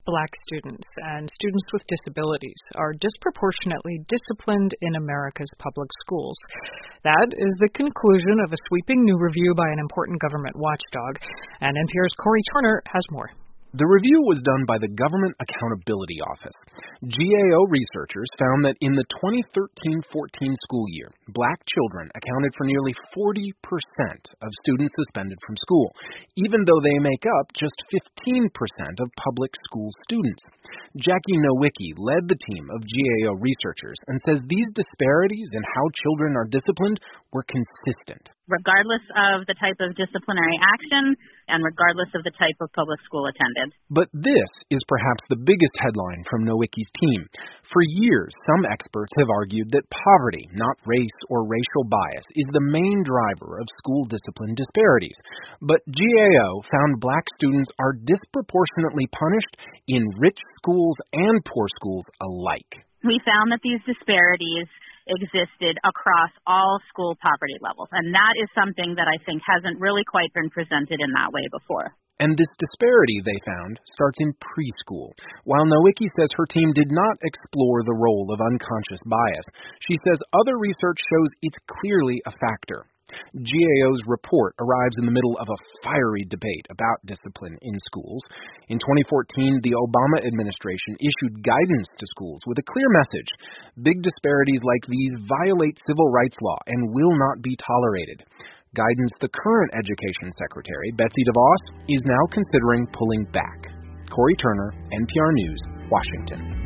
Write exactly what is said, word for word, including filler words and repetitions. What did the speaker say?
Black students and students with disabilities are disproportionately disciplined in America's public schools. That is the conclusion of a sweeping new review by an important government watchdog, and N P R's Corey Turner has more. The review was done by the Government Accountability Office. G A O researchers found that in the twenty thirteen fourteen school year, black children accounted for nearly forty percent of students suspended from school, even though they make up just fifteen percent of public school students. Jackie Nowicki led the team of G A O researchers and says these disparities in how children are disciplined were consistent. Regardless of the type of disciplinary action and regardless of the type of public school attended. But this is perhaps the biggest headline from Nowicki's team. For years, some experts have argued that poverty, not race or racial bias, is the main driver of school discipline disparities. But G A O found black students are disproportionately punished in rich schools and poor schools alike. We found that these disparities existed across all school poverty levels, and that is something that I think hasn't really quite been presented in that way before. And this disparity, they found, starts in preschool. While Nowicki says her team did not explore the role of unconscious bias, she says other research shows it's clearly a factor. G A O's report arrives in the middle of a fiery debate about discipline in schools. In twenty fourteen, the Obama administration issued guidance to schools with a clear message. Big disparities like these violate civil rights law and will not be tolerated. Guidance the current Education Secretary, Betsy DeVos, is now considering pulling back. Corey Turner, N P R News, Washington.